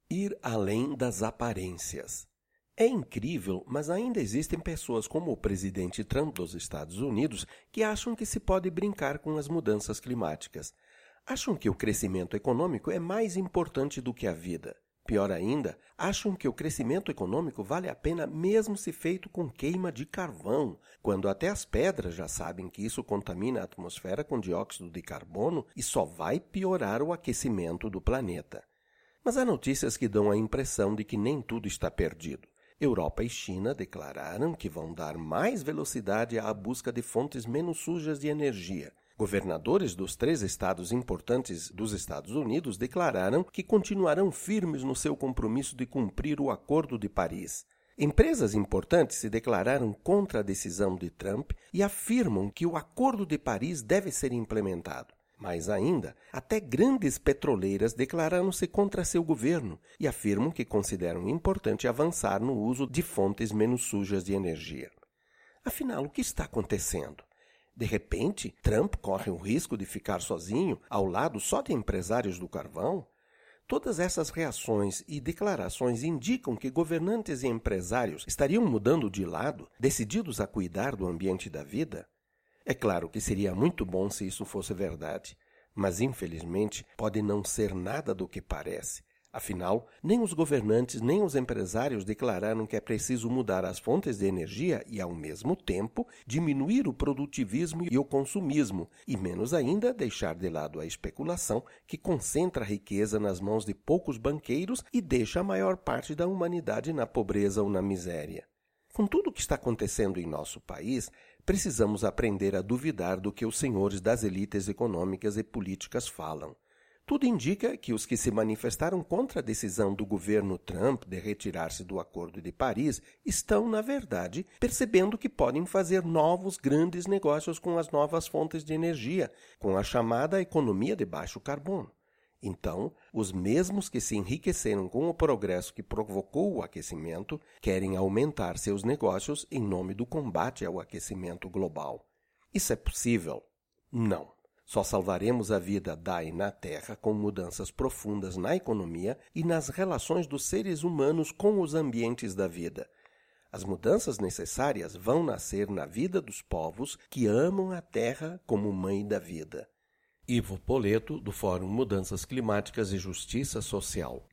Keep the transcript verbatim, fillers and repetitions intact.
Ir além das aparências. É incrível, mas ainda existem pessoas como o presidente Trump dos Estados Unidos que acham que se pode brincar com as mudanças climáticas. Acham que o crescimento econômico é mais importante do que a vida. Pior ainda, acham que o crescimento econômico vale a pena mesmo se feito com queima de carvão, quando até as pedras já sabem que isso contamina a atmosfera com dióxido de carbono e só vai piorar o aquecimento do planeta. Mas há notícias que dão a impressão de que nem tudo está perdido. Europa e China declararam que vão dar mais velocidade à busca de fontes menos sujas de energia. Governadores dos três estados importantes dos Estados Unidos declararam que continuarão firmes no seu compromisso de cumprir o Acordo de Paris. Empresas importantes se declararam contra a decisão de Trump e afirmam que o Acordo de Paris deve ser implementado. Mais ainda, até grandes petroleiras declararam-se contra seu governo e afirmam que consideram importante avançar no uso de fontes menos sujas de energia. Afinal, o que está acontecendo? De repente, Trump corre o risco de ficar sozinho ao lado só de empresários do carvão? Todas essas reações e declarações indicam que governantes e empresários estariam mudando de lado, decididos a cuidar do ambiente e da vida? É claro que seria muito bom se isso fosse verdade, mas infelizmente pode não ser nada do que parece. Afinal, nem os governantes nem os empresários declararam que é preciso mudar as fontes de energia e, ao mesmo tempo, diminuir o produtivismo e o consumismo, e menos ainda deixar de lado a especulação que concentra a riqueza nas mãos de poucos banqueiros e deixa a maior parte da humanidade na pobreza ou na miséria. Com tudo o que está acontecendo em nosso país, precisamos aprender a duvidar do que os senhores das elites econômicas e políticas falam. Tudo indica que os que se manifestaram contra a decisão do governo Trump de retirar-se do Acordo de Paris estão, na verdade, percebendo que podem fazer novos grandes negócios com as novas fontes de energia, com a chamada economia de baixo carbono. Então, os mesmos que se enriqueceram com o progresso que provocou o aquecimento querem aumentar seus negócios em nome do combate ao aquecimento global. Isso é possível? Não. Só salvaremos a vida da e na Terra com mudanças profundas na economia e nas relações dos seres humanos com os ambientes da vida. As mudanças necessárias vão nascer na vida dos povos que amam a Terra como mãe da vida. Ivo Poleto, do Fórum Mudanças Climáticas e Justiça Social.